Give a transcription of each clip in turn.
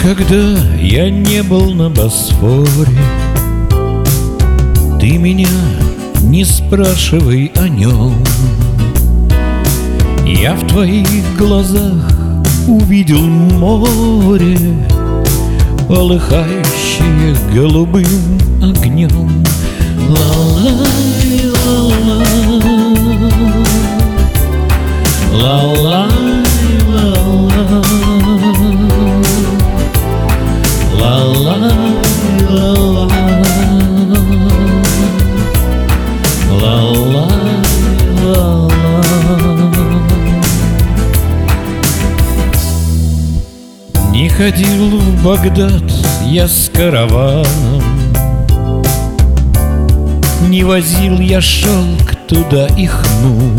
Никогда я не был на Босфоре. Ты меня не спрашивай о нем. Я в твоих глазах увидел море, полыхающее голубым огнем. Ла-лай, ла-ла, ла-лай, ла-ла, ла-лай, ла-ла, ла-лай, ла-ла. Не ходил в Багдад я с караваном, не возил я шелк туда и хну.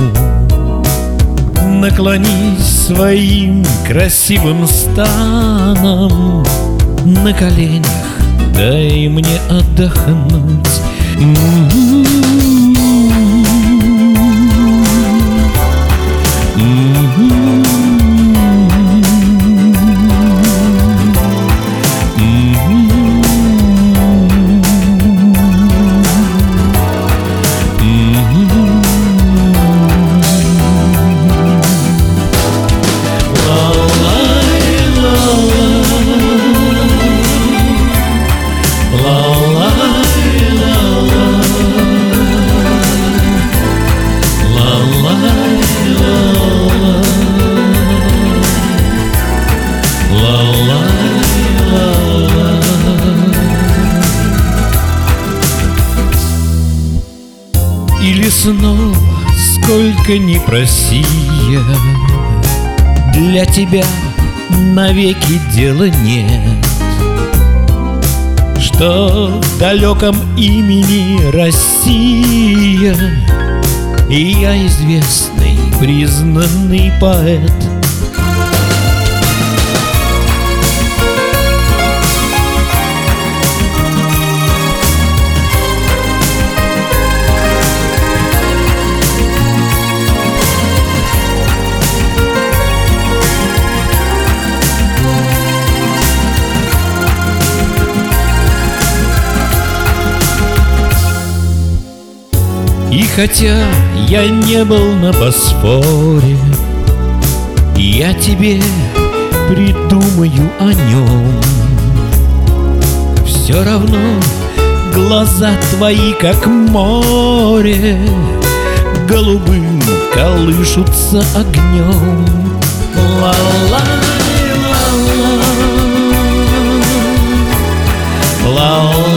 Наклонись своим красивым станом, на коленях дай мне отдохнуть. Или снова, сколько ни проси я, для тебя навеки дела нет, что в далеком имени Россия, и я известный, признанный поэт. И хотя я не был на Босфоре, я тебе придумаю о нем. Все равно глаза твои, как море, голубым колышутся огнем. Ла-ла, ла-ла, ла-ла.